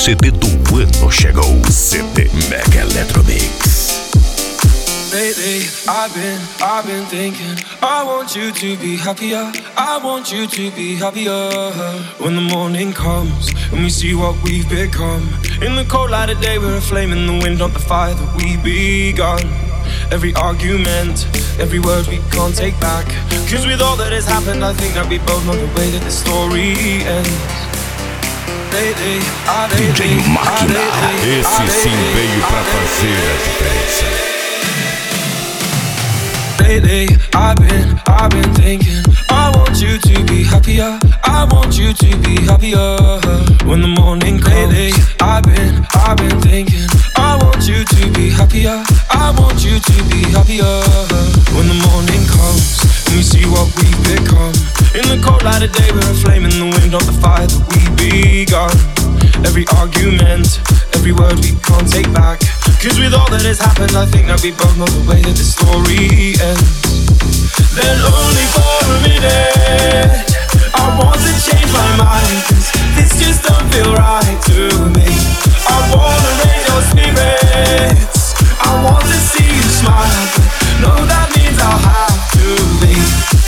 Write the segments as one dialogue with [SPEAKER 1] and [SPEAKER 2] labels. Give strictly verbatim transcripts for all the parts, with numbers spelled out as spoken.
[SPEAKER 1] C D do ano chegou. C D Mega Electromix.
[SPEAKER 2] Lately, I've been, I've been thinking I want you to be happier, I want you to be happier. When the morning comes and we see what we've become, in the cold light of day we're a flame in the wind, not the fire that we begun. Every argument, every word we can't take back, cause with all that has happened I think that we both know the way that the story ends. Lately, I, lately,
[SPEAKER 1] D J Máquina,
[SPEAKER 2] I, lately,
[SPEAKER 1] esse
[SPEAKER 2] I,
[SPEAKER 1] sim
[SPEAKER 2] lately,
[SPEAKER 1] veio
[SPEAKER 2] I,
[SPEAKER 1] pra
[SPEAKER 2] lately,
[SPEAKER 1] fazer a diferença.
[SPEAKER 2] Lately, I've been, I've been thinking I want you to be happier, I want you to be happier. When the morning comes, lately, I've been, I've been thinking I want you to be happier, I want you to be happier. When the morning comes and we see what we've become, in the cold light of day we're a flame in the wind, not the fire that we begun. Every argument, every word we can't take back, cause with all that has happened I think that we both know the way that the story ends. Then only for a minute I want to change my mind, cause this just don't feel right to me. I wanna raise your spirits, I want to see you smile, but no, that means I'll have to leave.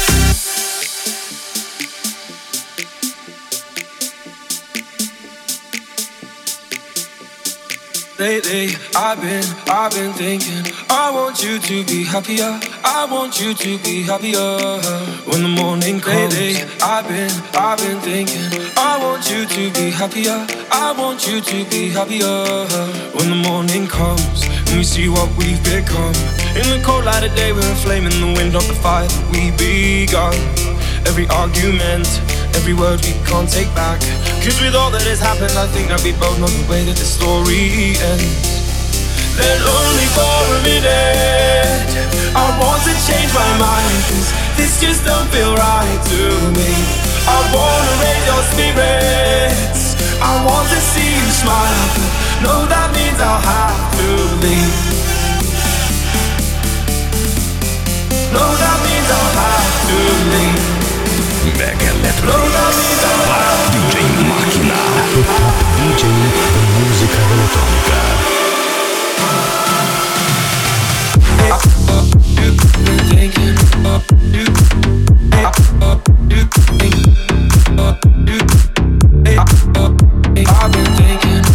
[SPEAKER 2] Lately, I've been, I've been thinking I want you to be happier, I want you to be happier. When the morning comes, lately, I've been, I've been thinking I want you to be happier, I want you to be happier. When the morning comes and we see what we've become, in the cold light of day we're a flame in the wind, not the fire that we begun. Every argument, every word we can't take back, cause with all that has happened I think that we both know the way that the story ends. Then only for a minute I want to change my mind, cause this just don't feel right to me. I wanna raise your spirits, I want to see you smile, but no, that means I'll have to leave. No, that means I'll have to leave.
[SPEAKER 1] Mega Electromix. Para D J Máquina, o top D J da música eletrônica. I've been thinking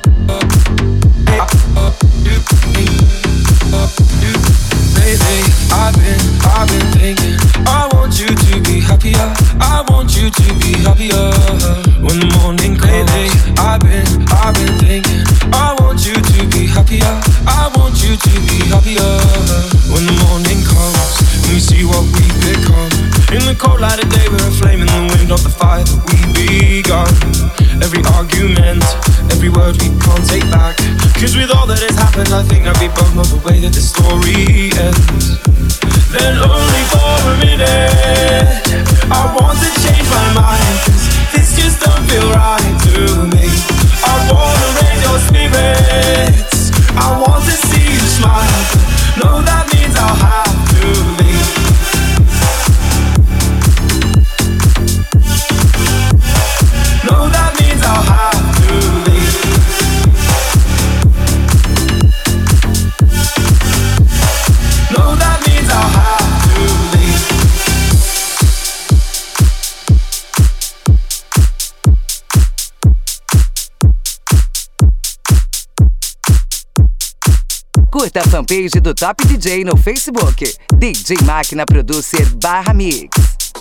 [SPEAKER 1] lately, I've been, I've been thinking I want you to be happier, I want you to be happier. When the morning comes, lately, I've been, I've been thinking I want you to be happier, I want you to be happier. When the morning comes and we see what we've become, in the cold light of day we're a flame in the wind, not the fire that we begun. Every argument, every word we can't take back, cause with all that has happened I think that we both know the way that the story ends. Then only for a minute I want to change my mind, cause this just don't feel right to me. I wanna raise your spirits, I want to see you smile, but no, that means I'll have to leave. No, that means I'll have to leave. No, that means I'll have to leave.
[SPEAKER 3] Curta a fanpage do Top D J no Facebook. D J Máquina Producer barra Mix.